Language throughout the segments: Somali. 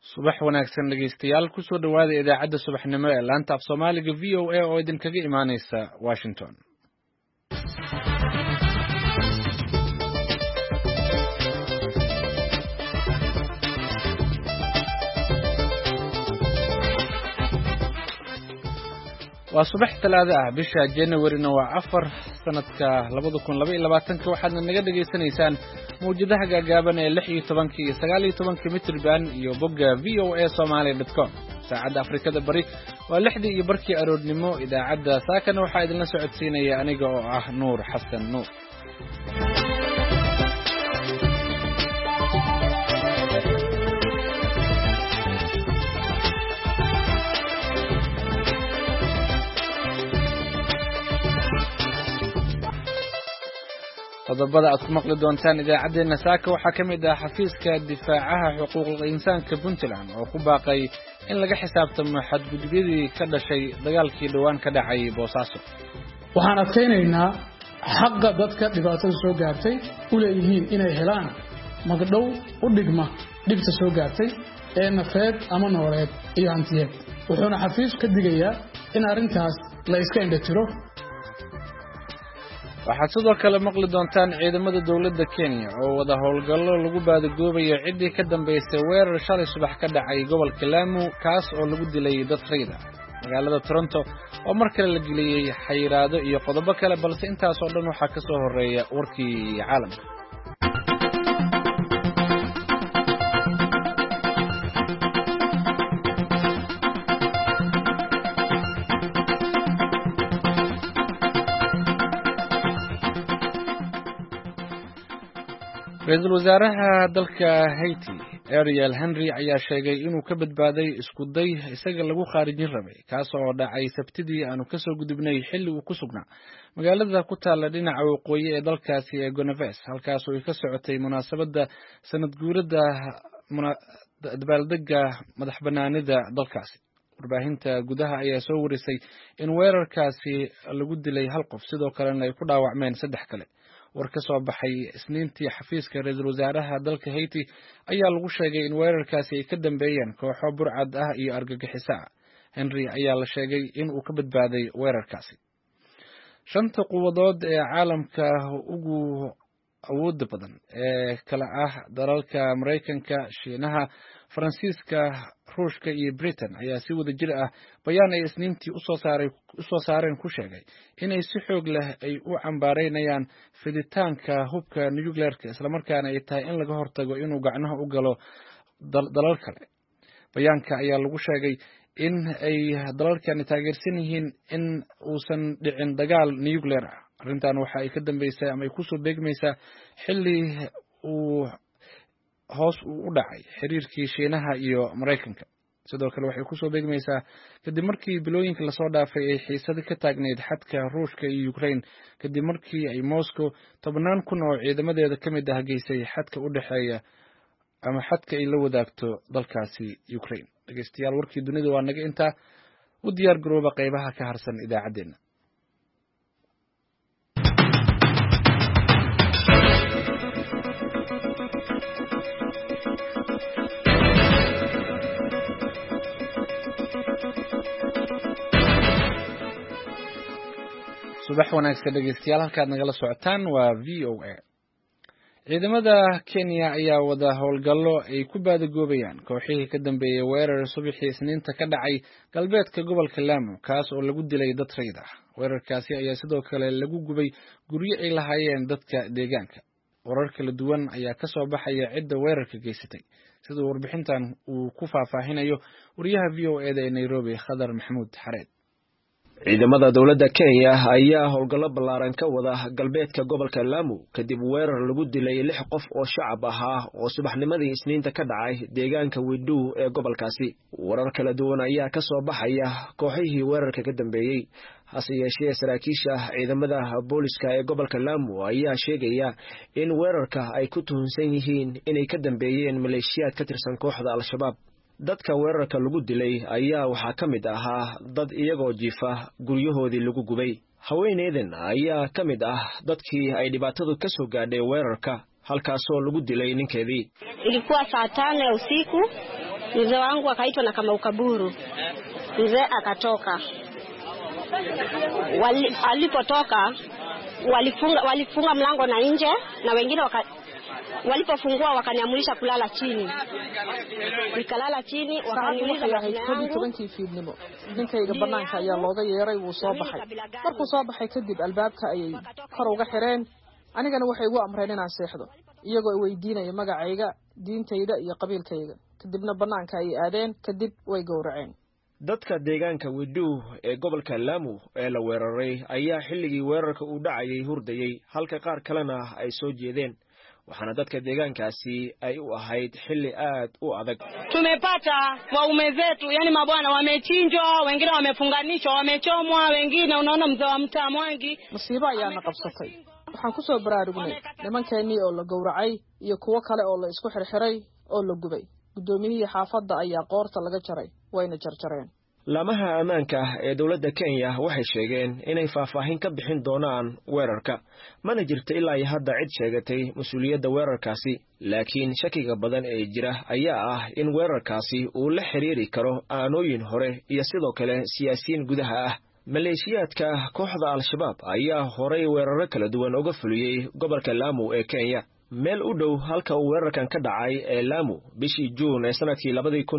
subax wanaagsan dhegeystayaal ku soo dhawaada idaacadda subaxnimo ee laanta af Soomaaliga VOA oo idinkaga imaaneysa Washington. waa subax talaado ah bisha January-na waa 4 sanadka 2022 waxaadna naga dhageysanaysaan mawjadaha gaagaaban ee 16 iyo 19 mitir baan iyo bogga voasomali.com. saacadda Afrikada Bari waa 6 iyo barkii aroornimo. idaacadda saakana waxaa idinla socodsiinaya aniga oo ah Nuur Xasan Nuur. qodobada aad ku maqli doontaan idaacadeena saaka waxaa ka mid ah xafiiska difaacaha xuquuqul insaanka Puntland oo ku baaqay in laga xisaabtamo xadgudubyadii ka dhashay dagaalkii dhawaan ka dhacay Boosaaso. waxaan adkeynaynaa xaqqa dadka dhibaatada soo gaartay u leeyihiin inay helaan magdhow u dhigma dhibta soo gaartay ee nafeed ama nooleed iyo hantiyeed. wuxuuna xafiisku ka digayaa in arrintaas la iska indhatiro. waxaad sidoo kale maqli doontaan ciidamada dawladda Kenya oo wada howlgallo lagu baadagoobayo ciddii ka dambeysay weerar shalay subax ka dhacay gobolka Lamu kaas oo lagu dilay dad rayid ah. magaalada Toronto oo mar kale la geliyay xayiraado iyo qodobo kale balse intaas oo dhan waxaa ka soo horeeya warkii caalamka. Ra'iisul wasaaraha dalka Haiti Ariel Henry ayaa sheegay inuu ka badbaaday isku day isaga lagu khaarijin rabay kaas oo dhacay Sabtidii aanu ka soo gudubnay xilli uu ku sugnaa magaalada ku taala dhinaca waqooyi ee dalkaasi ee Gonaves halkaas oo ay ka socotay munaasabadda sanad guurada dabaaldegga madaxbannaanida dalkaasi. warbaahinta gudaha ayaa soo warisay in weerarkaasi lagu dilay hal qof sidoo kalena ay ku dhaawacmeen 3 kale. war ka soo baxay Isniintii xafiiska ra'iisul wasaaraha dalka Haiti ayaa lagu sheegay in weerarkaasi ay ka dambeeyeen kooxo burcad ah iyo argagixiso ah. Henry ayaa la sheegay in uu ka badbaaday weerarkaasi. 5 quwadood ee caalamka ugu awoodda badan ee kala ah dalalka Mareykanka, Shiinaha, Faransiiska, Ruushka iyo Britain ayaa si wada jir ah bayaan ay Isniintii u soo saareen ku sheegay inay si xoog leh ay u cambaareynayaan fiditaanka hubka nuclear-ka isla markaana ay tahay in laga hortago inuu gacnaha u galo dalal kale. bayaanka ayaa lagu sheegay in ay dalalkani taageersan yihiin in uusan dhicin dagaal nuclear ah. arrintan waxa ay ka dambeysay ama ay ku soo beegmaysaa xilli uu hoos u dhacay xiriirkii Shiinaha iyo Mareykanka. sidoo kale waxay ku soo beegmaysaa kadib markii bilooyinka la soo dhaafay ay xiisad ka taagneed xadka Ruushka iyo Ukraine kadib markii ay Moscow 10,000 oo ciidamadeeda ka mid ah geysay xadka u dhaxeeya ama xadka ay la wadaagto dalkaasi Ukraine. dhageystayaal warkii dunida waa naga inta u diyaar garooba qaybaha ka harsan idaacadeena. subax wanaagsan dhegeystayaal halkaad nagala socotaan waa VOA. ciidamada Kenya ayaa wada howlgallo ay ku baadagoobayaan kooxihii ka dambeeyay weerar subaxii Isniinta ka dhacay galbeedka gobolka Lamu kaas oo lagu dilay dad rayid ah. weerarkaasi ayaa sidoo kale lagu gubay guryo ay lahaayeen dadka deegaanka. warar kala duwan ayaa ka soo baxaya cidda weerarka geysatay sida warbixintan uu ku faahfaahinayo wariyaha VOA-da ee Nairobi Khadar Maxamuud Xareed. ciidamada dawladda Kenya ayaa howlgallo ballaaran ka wada galbeedka gobolka Lamu kadib weerar lagu dilay 6 qof oo shacab ahaa oo subaxnimadii Isniinta ka dhacay deegaanka Wedu ee gobolkaasi. warar kala duwan ayaa ka soo baxaya kooxihii weerarka ka dambeeyay. hase yeeshee saraakiisha ciidamada booliska ee gobolka Lamu ayaa sheegaya in weerarka ay ku tuhunsan yihiin inay ka dambeeyeen maleeshiyaad ka tirsan kooxda Al-Shabaab. dadka weerarka lagu dilay ayaa waxaa ka mid ahaa dad iyagoo jiifa guryahoodii lagu gubay. haweeneydan ayaa ka mid ah dadkii ay dhibaatadu ka soo gaadhay weerarka halkaasoo lagu dilay ninkeedii. ilikuwa saa 5 ya usiku Mzee wangu akaitwa na kama ukaburu. Mzee akatoka. Alipotoka walifunga mlango na nje na wengine walipofungua wakaniamurisha kulala chini. Nikalala chini wakaniuliza tobankii fiidnimo ninkayga banaanka ayaa looga yeeray wuu soo baxay markuu soo baxay kadib albaabka ayay kor uga xireen anigana waxay igu amreen inaan seexdo iyagoo ay weydiinaya magacayga diintayda iyo qabiilkayga kadibna banaanka ay aadeen kadib way gowraceen dadka deegaanka Widuu ee gobolka Lamu ee la weeraray ayaa xilligii weerarka uu dhacayay hurdayay halka qaar kalena ay soo jeedeen waxaana dadka deegaankaasi ay u ahayd xilli aad u adag. Tumepata waume zetu yani mabwana wamechinjwa, wengine wamefunganishwa, wamechomwa, wengine unaona mzee wa mtaa Mwangi. Masiibo ayaana qabsatay. Waxaan ku soo baraarugnay nimankeenii oo la gowracay iyo kuwa kale oo la isku xirxiray oo la gubay. Gudoomiyihii xaafadda ayaa qoorta laga jaray wayna jarjareen. Laamaha ammaanka ee dawladda Kenya waxay sheegeen inay faahfaahin ka bixin doonaan weerarka mana jirto ilaa hadda cid sheegatay mas'uuliyadda weerarkaasi laakiin shakiga badan ee jira ayaa ah in weerarkaasi uu la xiriiri karo aanooyin hore iyo sidoo kale siyaasiyiin gudaha ah maleeshiyaadka kooxda al-shabaab ayaa horay weeraro kala duwan uga fuliyay gobolka Lamu ee Kenya meel u dhow halka uu weerarkan ka dhacay ee Lamu bishii June ee sanadkii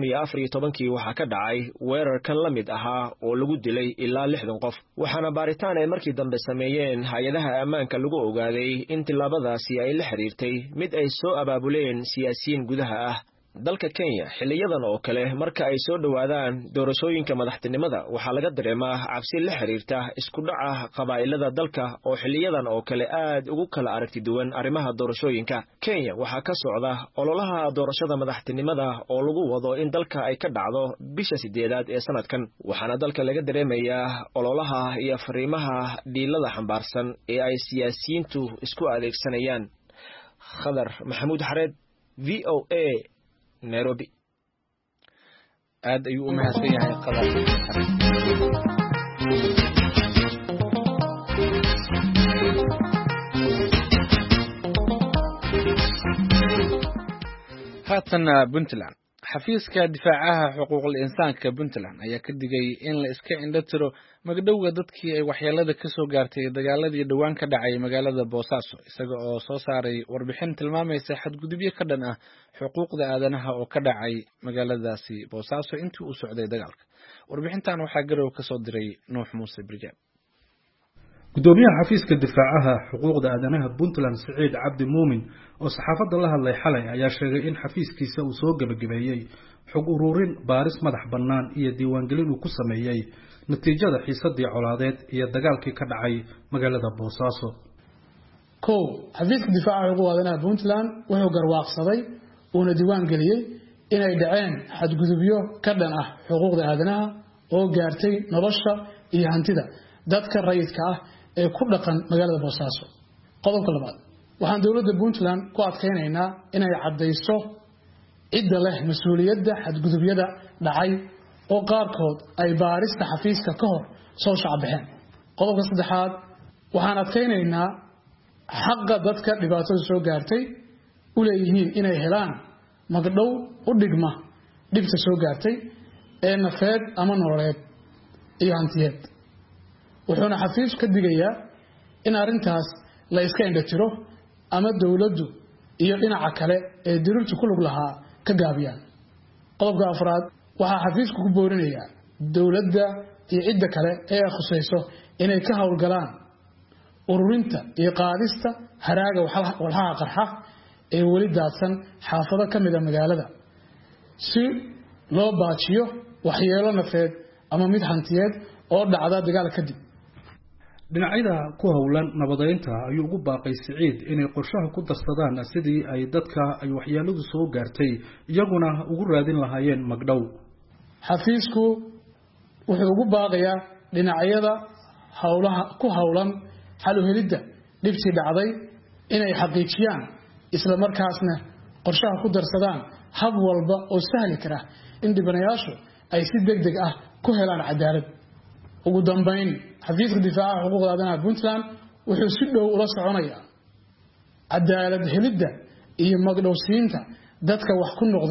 2014 waxa ka dhacay weerar kan la mid ahaa oo lagu dilay ilaa 60 qof waxaana baaritaan ay markii dambe sameeyeen hay'adaha ammaanka lagu ogaaday in tilaabadaasi ay la xiriirtay mid ay soo abaabuleen siyaasiyiin gudaha ah dalka Kenya xiliyadan oo kale marka ay soo dhawaadaan doorashooyinka madaxtinimada waxa laga dareemaa cabsi la xiriirta isku dhaca qabaa'ilada dalka oo xiliyadan oo kale aad ugu kala aragti duwan arrimaha doorashooyinka Kenya waxa ka socda ololaha doorashada madaxtinimada oo lagu wado in dalka ay ka dhacdo bisha 8aad ee sanadkan waxaana dalka laga dareemayaa ololaha iyo fariimaha dhiilada xambaarsan ee ay siyaasiyiintu isku adeegsanayaan Khadar Maxamuud Xareed VOA Nairobi aad ayuu u mahadsan yahay Qadar haatana Puntland xafiiska difaacaha xuquuqul insaanka Puntland ayaa ka digay in la iska indhatiro magdhowga dadkii ay waxyeelada ka soo gaartay dagaaladii dhawaan ka dhacay magaalada Boosaaso isaga oo soo saaray warbixin tilmaamaysa xadgudubyo ka dhan ah xuquuqda aadanaha oo ka dhacay magaaladaasi Boosaaso intii uu socday dagaalka warbixintan waxaa garow ka soo diray Nuux Muuse Birjaan gudoomiyaha xafiiska difaacaha xuquuqda aadanaha Puntland Saciid Cabdi Muumin oo saxaafadda la hadlay xalay ayaa sheegay in xafiiskiisa uu soo gabagabeeyay xog ururin baaris madax bannaan iyo diiwaangelin uu ku sameeyay natiijada xiisadii colaadeed iyo dagaalkii ka dhacay magaalada Boosaaso xafiiska difaacaha xuquuqda aadanaha Puntland wuxuu garwaaqsaday uuna diiwaan geliyay inay dhaceen xadgudubyo ka dhan ah xuquuqda aadanaha oo gaartay nolosha iyo hantida dadka rayidka ah ee ku dhaqan magaalada Boosaaso qodobka labaad waxaan dawladda Puntland ku adkeynaynaa inay cadeyso cidda leh mas'uuliyadda xadgudubyada dhacay oo qaarkood ay baarista xafiiska ka hor soo shacbixeen qodobka saddexaad waxaan adkeynaynaa xaqqa dadka dhibaatada soo gaartay u leeyihiin inay helaan magdhow u dhigma dhibta soo gaartay ee nafeed ama nololeed iyo hantiyeed wuxuuna xafiis ka digayaa in arintaas la iska indhatiro ama dawladdu iyo dhinaca kale ee dirirtu ku lug lahaa ka gaabiyaan qodobka afraad waxaa xafiisku ku boorinayaa dawladda iyo cidda kale ee khusayso inay ka howlgalaan ururinta iyo qaadista haraaga walxaha qarxa ee weli daadsan xaafado ka mid ah magaalada si loo baajiyo waxyeelo nafeed ama mid hantiyeed oo dhacda dagaal kadib dhinacyada ku howlan nabadeynta ayuu ugu baaqay Saciid inay qorshaha ku darsadaan sidii ay dadka ay waxyeeladu soo gaartay iyaguna ugu raadin lahaayeen magdhow xafiisku wuxuu ugu baaqayaa dhinacyada howlaha ku howlan xal u helidda dhibtii dhacday inay xaqiijiyaan isla markaasna qorshaha ku darsadaan hab walba oo sahli kara in dhibanayaashu ay si degdeg ah ku helaan cadaalad ugu dambeyn xafiiska difaacaha xuquuqda aadanaha Puntland wuxuu si dhow ula soconayaa cadaalad helidda iyo magdhowsiinta dadka wax ku noqday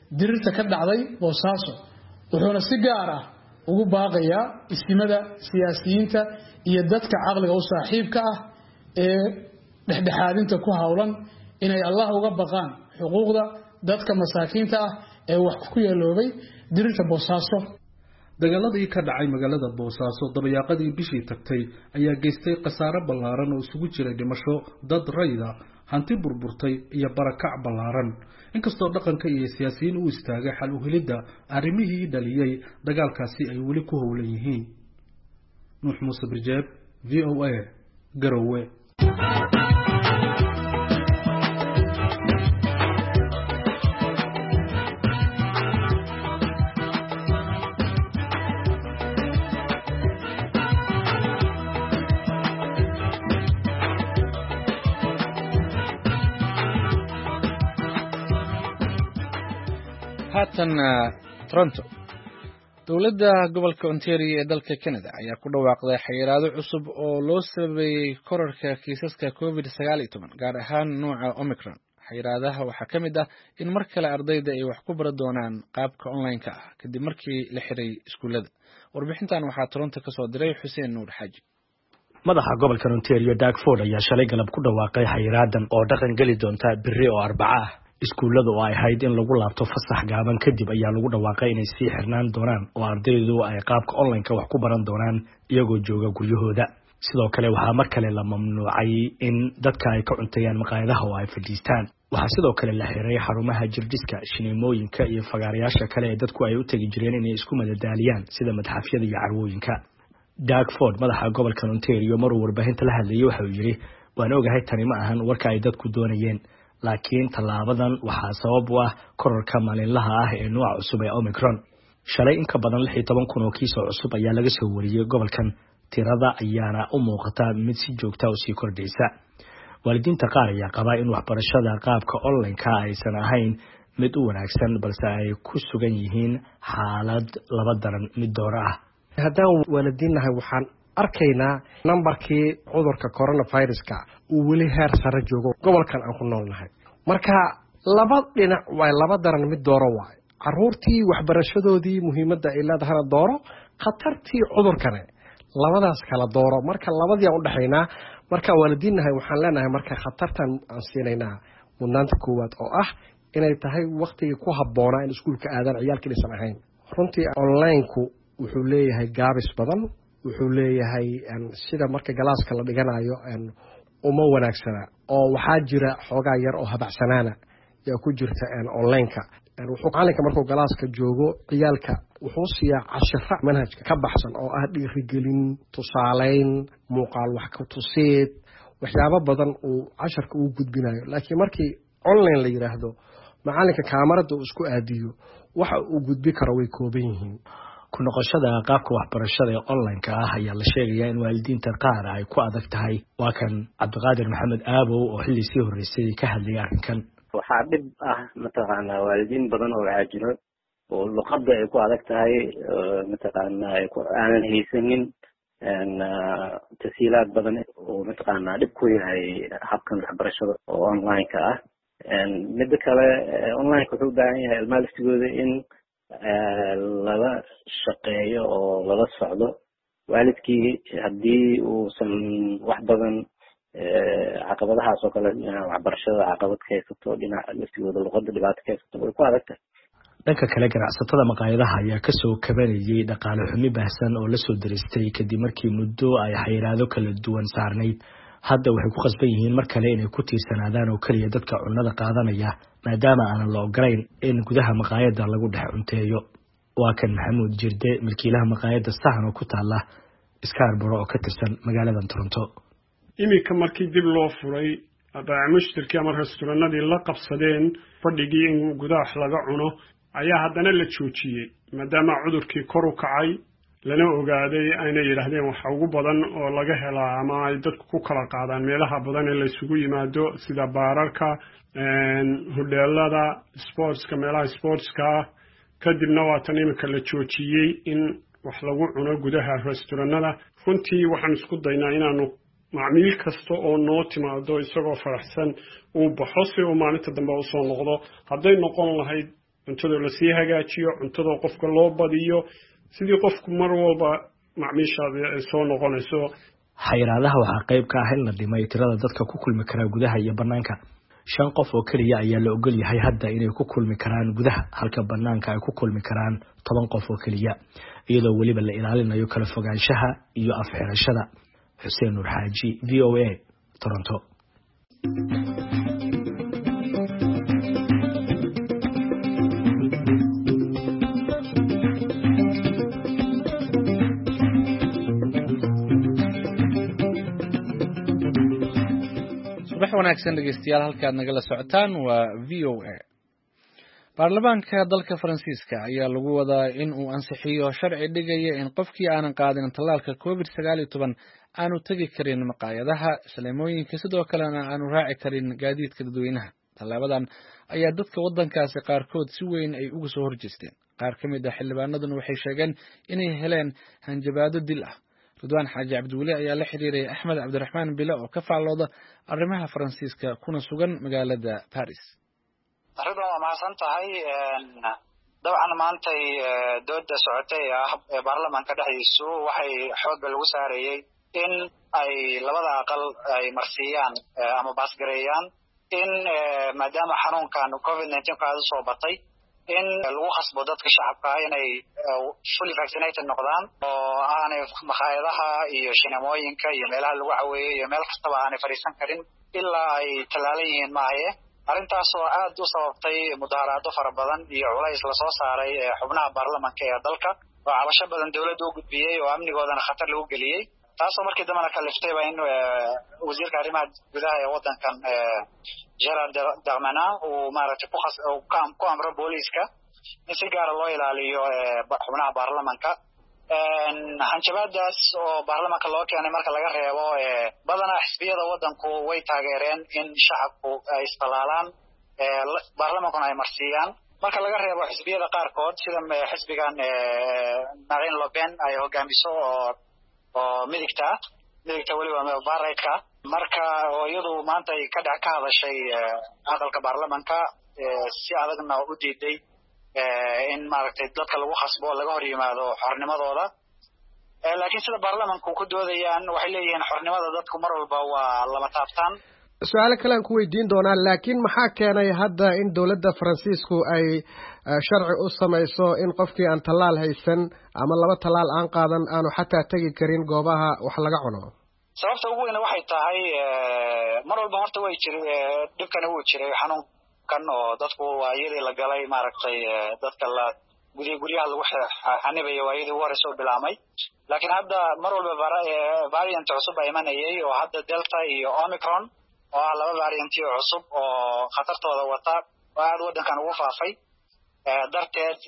dirirta ka dhacday Boosaaso wuxuuna si gaar ah ugu baaqayaa istimada siyaasiyiinta iyo dadka caqliga u saaxiibka ah ee dhexdhexaadinta ku hawlan inay Allah uga baqaan xuquuqda dadka masaakiinta ah ee wax ku yeeloobay dirirta Boosaaso. dagaaladii ka dhacay magaalada Boosaaso dabayaaqadii bishii tagtay ayaa geystay khasaare ballaaran oo isugu jiray dhimasho, dad rayid ah, hanti burburtay iyo barakac ballaaran. inkastoo dhaqanka iyo siyaasiyiin u istaagay xal u helidda arrimihii dhaliyay dagaalkaasi ay weli ku howlan yihiin. Nuux Muuse Birjeeb, VOA, Garowe. haatan Toronto dowladda gobolka Ontario ee dalka Canada ayaa ku dhawaaqday xayiraado cusub oo loo sameeyay kororka kiisaska COVID-19 gaar ahaan nooca Omicron. xayiraadaha waxaa ka mid ah in mar kale ardayda ay wax ku baran doonaan qaabka online-ka ah kadib markii la xiray iskuulada. warbixintan waxaa Toronto ka soo diray Xuseen Nuur Xaaji. madaxa gobolka Ontario Doug Ford ayaa shalay galab ku dhawaaqay xayiraadan oo dhaqan gali doonta biri oo Arbaca ah. iskuuladu oo ay ahayd in lagu laabto fasax gaaban kadib ayaa lagu dhawaaqay inay sii xirnaan doonaan oo ardaydu ay qaabka online-ka wax ku baran doonaan iyagoo jooga guryahooda. sidoo kale waxaa mar kale la mamnuucay in dadka ay ka cunteeyaan maqaayadaha oo ay fadhiistaan. waxaa sidoo kale la xiray xarumaha jirdiska, shineemooyinka iyo fagaarayaasha kale ee dadku ay u tagi jireen inay isku madadaaliyaan sida madxafyada iyo carwooyinka. Doug Ford, madaxa gobolka Ontario, maruu warbaahinta la hadlayay waxa uu yiri, waan ogahay tani ma ahan warka ay dadku doonayeen, laakiin tallaabadan waxaa sabab u ah kororka maalinlaha ah ee nooca cusub ee Omicron. shalay in ka badan 16,000 oo kiis cusub ayaa laga soo wariyay gobolkan. tirada ayaana u muuqata mid si joogta ah u sii kordhaysa. waalidiinta qaar ayaa qaba in waxbarashada qaabka online-ka aysan ahayn mid u wanaagsan balse ay ku sugan yihiin xaalad laba daran mid door ah. haddaan waalidiinnahay waxaan arkaynaa nambarkii cudurka coronaviruska uu weli heer sare joogo gobolkan aan ku noolnahay. marka laba dhinac waa laba daran mid dooro waay. caruurtii waxbarashadoodii muhiimadda ay leedahayna dooro, khatartii cudurkane labadaas kala dooro. marka labadii aan u dhaxaynaa. marka waalidiinnahay waxaan leenahay marka khatartan aan siinaynaa mudnaanta koowaad oo ah inay tahay waqtigii ku habboonaa in iskuulka aadaan ciyaalkii aysan ahayn. runtii online-ku wuxuu leeyahay gaabis badan, wuxuu leeyahay sida marka galaaska la dhiganayo uma wanaagsana oo waxaa jira xoogaa yar oo habacsanaana yaa ku jirta online-ka. wuxuu macalinka markuu galaaska joogo ciyaalka wuxuu siiyaa cashiro manhajka ka baxsan oo ah dhiirigelin, tusaaleyn, muuqaal wax ka tusid, waxyaabo badan uu casharka uu gudbinayo. laakiin markii online la yiraahdo macalinka kaamarada uu isku aadiyo waxa uu gudbi karo way kooban yihiin. ku noqoshada qaabka waxbarashada ee online-ka ah ayaa la sheegayaa in waalidiinta qaar ay ku adag tahay. waa kan Cabdiqaadir Maxamed Aabow oo xilli sii horeysay ka hadlayay arrinkan. waxaa dhib ah mataqaanaa waalidiin badan oo waxaa jiro oo luqadda ay ku adag tahay, mataqaanaa ay aanan haysanin tasiilaad badan oo mataqaanaa dhib ku yahay habkan waxbarashada oo online-ka ah. midda kale online-ka wuxuu u baahan yahay ilmaha laftigooda in lala shaqeeyo oo lala socdo. waalidkii haddii uusan wax badan caqabadahaas oo kale waxbarashada caqabad ka haysato, dhinaca laftigooda luqadda dhibaato ka haysato way ku adag tahay. dhanka kale ganacsatada maqaayadaha ayaa kasoo kabanayay dhaqaale xumi baahsan oo lasoo daristay kadib markii muddo ay xayiraado kala duwan saarnayd. hadda waxay ku khasban yihiin mar kale inay ku tiirsanaadaan oo keliya dadka cunnada qaadanaya maadaama aanan la ogolayn in gudaha maqaayada lagu dhex cunteeyo. waa kan Maxamuud Jirde, milkiilaha maqaayada Sahan oo ku taala Scarborough oo ka tirsan magaalada Toronto. imika markii dib loo furay mushtarkii ama restauranadii la qabsadeen fadhigii in gudaha laga cuno ayaa haddana la joojiyey maadaama cudurkii kor u kacay lana ogaaday ayna yiraahdeen waxa ugu badan oo laga helaa ama ay dadku ku kala qaadaan meelaha badan ee la isugu yimaado sida baararka, hoteelada, sportska, meelaha sportska. kadibna waa tan imika la joojiyey in wax lagu cuno gudaha restauranada. runtii waxaan isku daynaa inaanu macmiil kasta oo noo timaado isagoo faraxsan uu baxo si uu maalinta dambe u soo noqdo. hadday noqon lahayd cuntada la sii hagaajiyo cuntada qofka loo badiyo sidii qofku mar walba macmiishaada ay soo noqonayso. xayiraadaha waxaa qayb ka ah in la dhimay tirada dadka ku kulmi kara gudaha iyo banaanka 5 qof oo kaliya ayaa la ogol yahay hadda inay ku kulmi karaan gudaha halka banaanka ay ku kulmi karaan 10 qof oo kaliya iyadoo waliba la ilaalinayo kala fogaanshaha iyo afxirashada. Xuseen Nur Xaaji, VOA, Toronto. subax wanaagsan dhegeystayaal halkaad nagala socotaan waa VOA. baarlamaanka dalka Faransiiska ayaa lagu wadaa in uu ansixiyo sharci dhigaya in qofkii aanan qaadin tallaalka COVID-19 aanu tagi karin maqaayadaha islaamooyinka sidoo kalena aanu raaci karin gaadiidka dadweynaha. Tallaabadan ayaa dadka wadankaasi qaarkood si weyn ay uga soo horjeesteen. qaar ka mid ah xildhibaanaduna waxay sheegeen inay heleen hanjabaado dil ah. Ridwaan Xaaji Cabdiweli ayaa la xiriiray Axmed Cabdiraxmaan Bile oo ka faallooda arrimaha Faransiiska kuna sugan magaalada Paris. Ridwaan waa mahadsan tahay. dabcan maantay dooda socotay ee baarlamaanka dhexdiisu waxay xoog lagu saarayay in ay labada aqal ay marsiyaan ama baasgareeyaan in maadaama xanuunkan COVID-19 ka soo batay in lagu khasbo dadka shacabka inay fully vaccinated noqdaan oo aanay maqaayadaha iyo shineemooyinka iyo meelaha lagu caweeyo iyo meel kastaba aanay fariisan karin ilaa ay tallaalan yihiin maaye. arrintaas oo aad u sababtay mudaharaado fara badan iyo culays la soo saaray xubnaha baarlamaanka ee dalka oo cabasho badan dawladda u gudbiyay oo amnigoodana khatar lagu geliyay. taasoo markii dambena kaliftayba in wasiirka arrimaha gudaha ee wadankan Gerald Darmanin uu maaragtay ku amro booliiska in si gaar ah loo ilaaliyo xubnaha baarlamaanka. hanjabaadaas oo baarlamaanka loo keenay marka laga reebo badanaa xisbiyada wadanku way taageereen in shacabku ay istalaalaan baarlamaankuna ay marsiiyaan marka laga reebo xisbiyada qaarkood sida xisbigan Marine Le Pen ay hogaamiso oo midigta waliba far-right-ka marka oo iyadu maanta ay ka hadashay aqalka baarlamaanka si adagna u diiday in maaragtay dadka lagu khasbo laga hor yimaado xornimadooda. laakiin sida baarlamaanku ku doodayaan waxay leeyihiin xornimada dadku mar walba waa lama taabtaan. su'aalo kale aan ku weydiin doonaa laakiin maxaa keenay hadda in dawladda Faransiisku ay sharci u samayso in qofkii aan tallaal haysan ama 2 tallaal aan qaadan aanu xataa tagi karin goobaha wax laga cuno? sababta ugu weyn waxay tahay mar walba horta way dhibkan uu jiray xanuunkan oo dadku waayadii la galay maaragtay dadka la guryaha lagu xanibayo waayadii hore soo bilaamay. laakiin hadda mar walba variant cusub ay imanayay oo hadda Delta iyo Omicron oo ah 2 variant cusub oo khatartooda wata oo aad wadankan ugu faafay darteed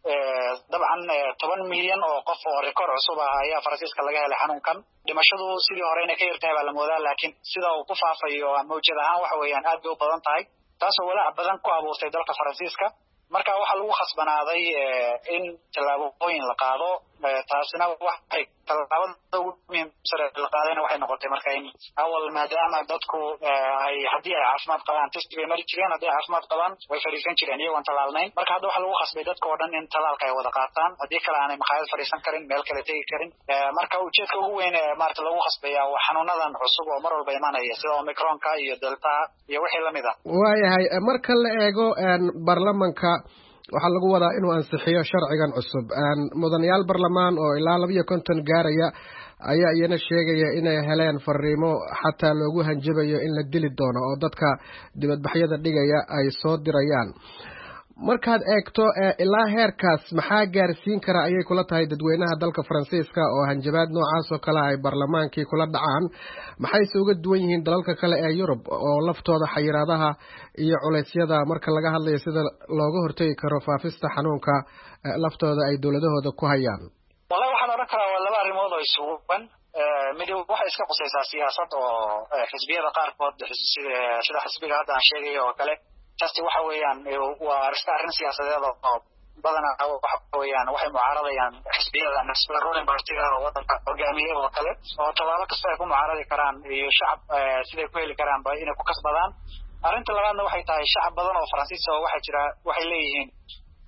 dabcan 10 milyan oo qof oo rikoor cusub ah ayaa Faransiiska laga helay xanuunkan. dhimashadu sidii hore inay ka yartahay baa la moodaa laakiin sida uu ku faafayo mawjad ahaan waxa weeyaan aad bay u badan tahay taasoo walaac badan ku abuurtay dalka Faransiiska. marka waxaa lagu khasbanaaday in tallaabooyin la qaado taasina waxay tallaabada ugu muhiimsan la qaadayna waxay noqotay marka in awal maadaama dadku ay haddii ay caafimaad qabaan test bay mari jireen haddii ay caafimaad qabaan way fariisan jireen iyagoon tallaalnayn. marka hadda waxaa lagu khasbay dadka oo dhan in tallaalka ay wada qaataan haddii kale aanay maqaayad fariisan karin meel kale tegi karin. marka ujeedka ugu weyn maarata lagu khasbaya waa xanuunadan cusub oo mar walba imanaya sida Omicronka iyo Delta iyo wixii lamid ah. waayahay marka la eego baarlamaanka waxaa lagu wadaa inuu ansixiyo sharcigan cusub. mudanayaal baarlamaan oo ilaa 250 gaaraya ayaa iyana sheegaya inay heleen fariimo xataa loogu hanjabayo in la dili doono oo dadka dibadbaxyada dhigaya ay soo dirayaan. markaad eegto ilaa heerkaas maxaa gaarsiin kara ayay kula tahay dadweynaha dalka Faransiiska oo hanjabaad noocaas oo kale ay baarlamaankii kula dhacaan? maxayse uga duwan yihiin dalalka kale ee Yurub oo laftooda xayiraadaha iyo culeysyada marka laga hadlayo sida looga hortagi karo faafista xanuunka laftooda ay dawladahooda ku hayaan? wallahi waxaan oran karaa waa 2 arrimood oo isuban. mid waxay iska qusaysaa siyaasad oo xisbiyada qaarkood sida xisbiga hadda aan sheegayo oo kale taasi waxa weeyaan waa arrin siyaasadeed oo badanaa waxa weeyaan waxay mucaaradayaan xisbiyada National Ruling Party oo wadanka hogaamiya oo kale oo tallaabo kasta ay ku mucaaradi karaan iyo shacab siday ku heli karaan inay ku kasbadaan. arrinta labaadna waxay tahay shacab badan oo Faransiis oo waxay leeyihiin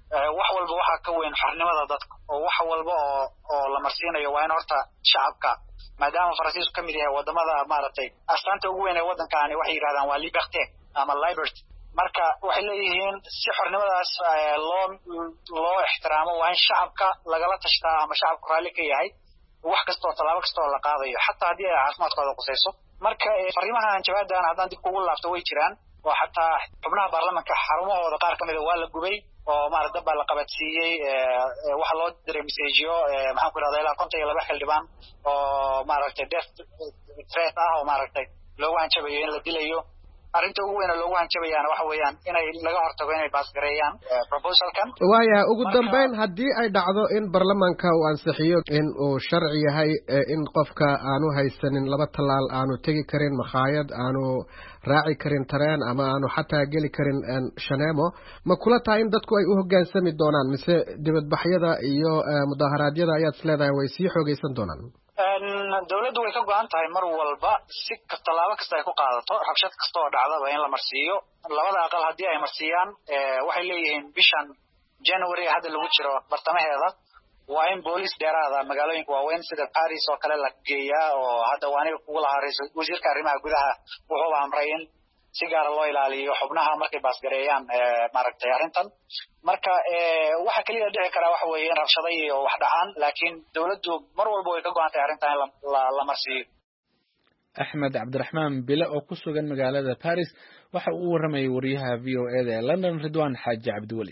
wax walba waxaa ka weyn xornimada dadka oo wax walba oo la marsiinayo waa in horta shacabka maadaama Faransiisku ka mid yahay wadamada maaragtay astaanta ugu weyn ee wadankaani waxay yiraahdaan waa liberté ama liberty marka waxay leeyihiin si xornimadaas loo ixtiraamo waa in shacabka lagala tashtaa ama shacabku raalli ka yahay wax kastoo talaabo kastoo la qaadayo xataa haddii ay caafimaadkooda qusayso marka fariimaha hanjabaadaan haddaan dib kugu laabto way jiraan oo xataa xubnaha baarlamaanka xarumahooda qaar ka mid waa la gubay oo maaragtay dab baa la qabadsiiyey waxa loo diray message maxaan ku raadayla 52 xildhibaan oo maaragtay death threat ah oo maaragtay loogu hanjabayo in la dilayo arrinta ugu weyn ee loogu hanjabayaan waxa weeyaan inay laga hortago inay baas gareeyaan proposalkan waaya ugu dambeyn haddii ay dhacdo in baarlamaanka uu ansixiyo in uu sharci yahay in qofka aanu haysanin laba talaal aanu tegi karin makhaayad aanu raaci karin tareen ama aanu xataa geli karin shaneemo ma kula tahay in dadku ay u hoggaansami doonaan mise dibadbaxyada iyo mudaharaadyada ayaad isleedahay way sii xoogaysan doonaan dawladdu way ka go'an tahay mar walba si talaabo kasta ay ku qaadato rabshad kasta oo dhacdaba in la marsiiyo labada aqal haddii ay marsiiyaan waxay leeyihiin bishan January hadda lagu jiro bartamaheeda waa in booliis dheeraada magaalooyinka waaweyn sida Paris oo kale la geeyaa oo hadda waa aniga kugu lahaa ra'iisul wasiirka arrimaha gudaha wuxuu amray in si gaar loo ilaaliyo xubnaha markay baas gareeyaan maaragtay arrintan marka waxa kaliya dhici kara waxa weeye in rabshado iyo wax dhacaan laakiin dawladdu mar walba way ka go'antay arrintan in la marsiiyo Axmed Cabdiraxmaan Bile oo ku sugan magaalada Paris waxa uu waramayay wariyaha VOA ee London Ridwan Xaaji Cabdiwali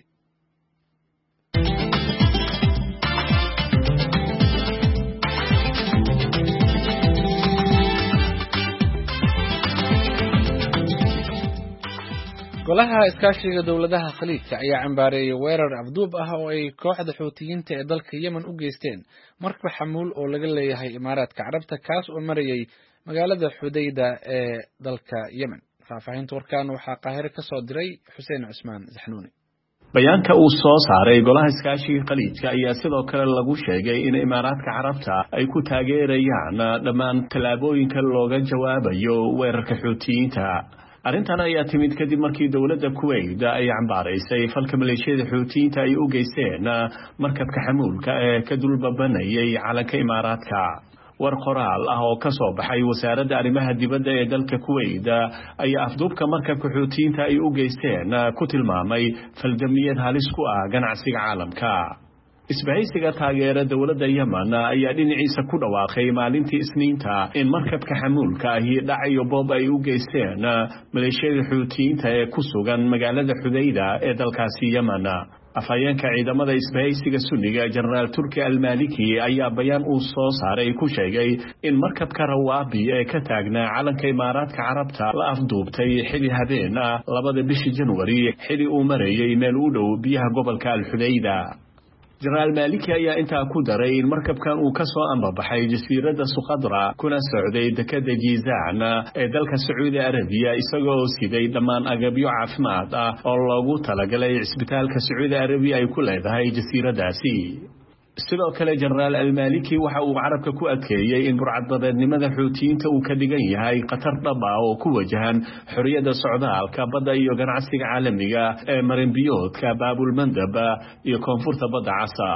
golaha iskaashiga dawladaha khaliijka ayaa cambaareeyay weerar afduub ah oo ay kooxda xuutiyiinta ee dalka Yemen u geysteen markab xamuul oo laga leeyahay Imaaraadka Carabta kaas oo marayay magaalada Xudayda ee dalka Yemen faahfaahinta warkaan waxaa Qaahire ka soo diray Xuseen Cusmaan Zaxnuuni bayaanka uu soo saaray golaha iskaashiga khaliijka ayaa sidoo kale lagu sheegay in Imaaraadka Carabta ay ku taageerayaan dhammaan tallaabooyinka looga jawaabayo weerarka xuutiyiinta arrintan ayaa timid kadib markii dawladda Kuwait ay cambaaraysay falka maleeshiyada xuutiyiinta ay u geysteen markabka xamuulka ee ka dulbabanayay calanka Imaaraadka war qoraal ah oo ka soo baxay wasaaradda arrimaha dibadda ee dalka Kuwait ayaa afduubka markabka xuutiyiinta ay u geysteen ku tilmaamay faldamiyad halis ku ah ganacsiga caalamka isbahaysiga taageera dawladda Yemen ayaa dhinaciisa ku dhawaaqay maalintii Isniinta in markabka xamuulka ahi dhacayo boob ay u geysteen maleeshiyada xuutiyiinta ee ku sugan magaalada Xudayda ee dalkaasi Yemen afhayeenka ciidamada isbahaysiga Sunniga Generaal Turki Al-Maliki ayaa bayaan uu soo saaray ku sheegay in markabka Rawaabi ee ka taagnaa calanka Imaaraadka Carabta la afduubtay xili habeen 2 bishii January xili uu marayay meel u dhow biyaha gobolka Al-Xudayda Generaal Maliki ayaa intaa ku daray in markabkan uu ka soo ambabaxay jasiiradda Suqadra kuna socday dekada Jizaan ee dalka Sacuudi Arabiya isagoo siday dhammaan agabyo caafimaad ah oo loogu talagalay isbitaalka Sacuudi Arabiya ay ku leedahay jasiiradaasi sidoo kale Generaal Al-Maliki waxa uu carabka ku adkeeyay in burcadbadeednimada xuutiyiinta uu ka dhigan yahay qatar dhab ah oo ku wajahan xorriyadda socdaalka badda iyo ganacsiga caalamiga ee marinbiyoodka Baabul Mandab iyo koonfurta badda Casa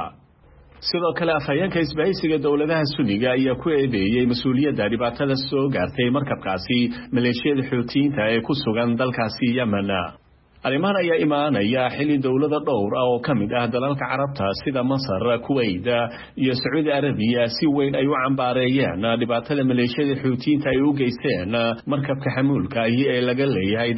sidoo kale afhayeenka isbahaysiga dawladaha Sunniga ayaa ku eedeeyay mas'uuliyadda dhibaatada soo gaartay markabkaasi maleeshiyada xuutiyiinta ee ku sugan dalkaasi Yemen arrimahan ayaa imaanaya xili dawlada dhowr ah oo kamid ah dalalka Carabta sida Masar, Kuwait iyo Sacuudi Arabiya si weyn ay u cambaareeyeen dhibaatada maleeshiyada xuutiyiinta ay u geysteen markabka xamuulka ee laga leeyahay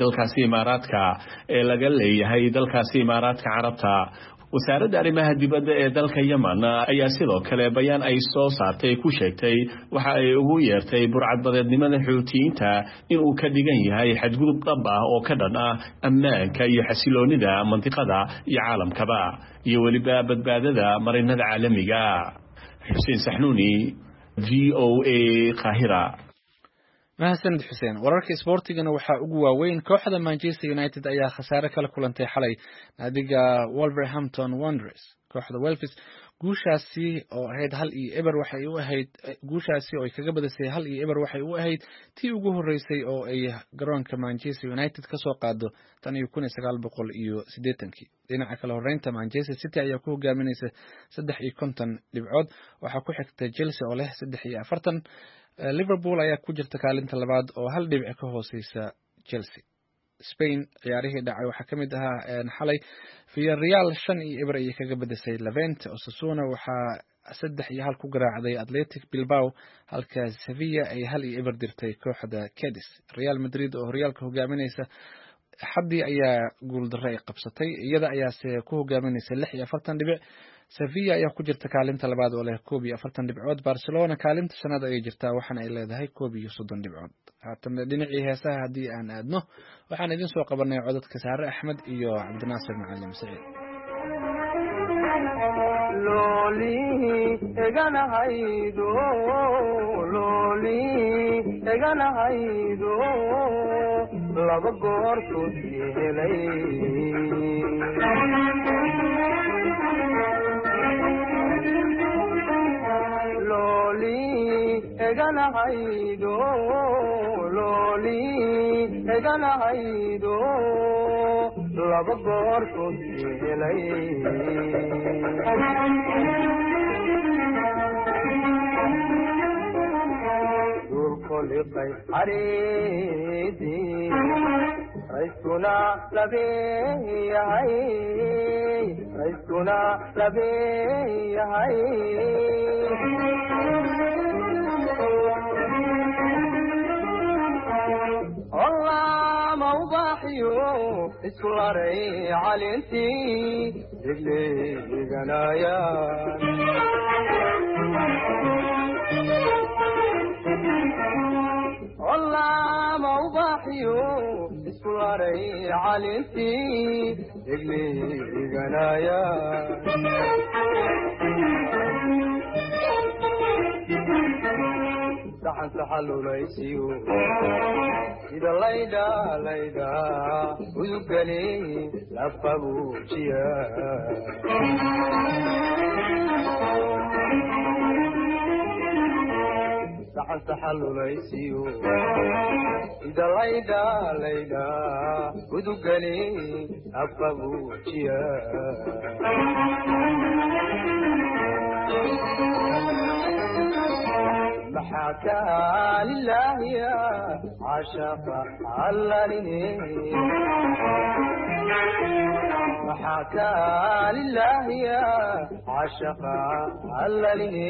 dalkaasi Imaaraadka Carabta wasaaradda arrimaha dibadda ee dalka Yemen ayaa sidoo kale bayaan ay soo saartay ku sheegtay waxa ay ugu yeertay burcadbadeednimada xuutiyiinta in uu ka dhigan yahay xadgudub dhab ah oo ka dhan ah ammaanka iyo xasiloonida mantiqada iyo caalamkaba iyo weliba badbaadada marinada caalamiga Xuseen Saxnuuni VOA Qaahira mahadsanid Xuseen wararka sportigana waxa ugu waaweyn kooxda Manchester United ayaa khasaare kala kulantay xalay naadiga Wolverhampton Wanderers kooxda Wolves guushaasi oo ahayd 1-0 waxay u ahayd guushaasi oo ay kaga badisay 1-0 waxay u ahayd tii ugu horeysay oo ay garoonka Manchester United ka soo qaado tan iyo 1980 dhinaca kale horeynta Manchester City ayaa ku hogaaminaysa 53 dhibcood waxaa ku xigta Chelsea oo leh 43 Liverpool ayaa ku jirta kaalinta labaad oo 1 dhibic ka hooseysa Chelsea Spain ciyaarihii dhacay waxaa ka mid ahaa xalay Villarreal 5-0 ayay kaga badisay Levante Osasuna waxaa 3-1 ku garaacday Athletic Bilbao halka Sevilla ay 1-0 dirtay kooxda Cadiz Real Madrid oo horyaalka hogaaminaysa xadii ayaa guul darro ay qabsatay iyada ayaa ku hogaaminaysa 46 dhibic Sevilla ayaa ku jirta kaalinta labaad oo leh 41 dhibcood Barcelona kaalinta shanaad ayay jirtaa waxaana ay leedahay 31 dhibcood haatan dhinacii heesaha hadii aan aadno waxaan idin soo qabanay codadka Saare Axmed iyo Cabdinaasir Macalin Saciid loli egana haydo laba goor soo helay loli egana haydo laba goor soo helay dulkoliqay xariidi rayskuna labeeyahay allama ubaxiyo isku laray calintii degleeganaya allama ubaxiyo isku laray calintii degleeganaya saxan saxalulaysiyo sida layda udugani lafabujiya saxan saxalulaysiyo sida layda udugani lafabujiya محاكا لله يا عشق علني محاكا لله يا عشق علني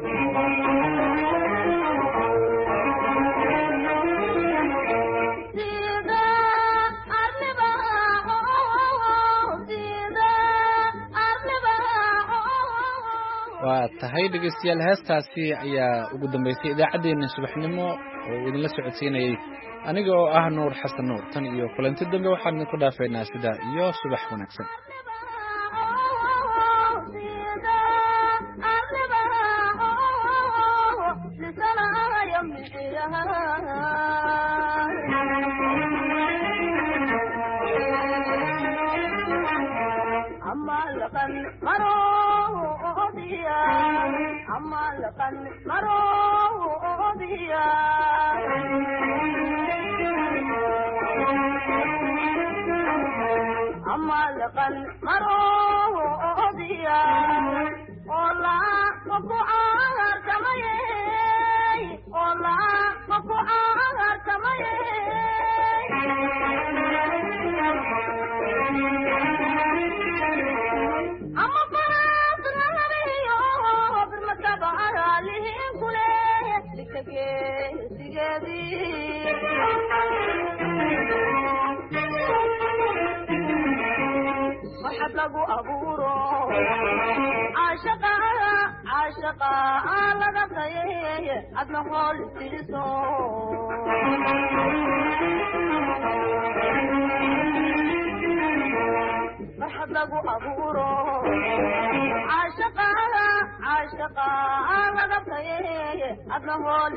waa tahay dhegeystayaal heestaasi ayaa ugu dambeysay idaacadeena subaxnimo oo idinla socodsiinayay aniga oo ah Nuur Xasan Nuur tan iyo kulanti dambe waxaan ku dhaafeynaa sida iyo subax wanaagsan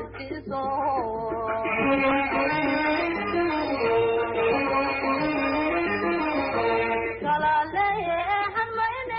عاشقا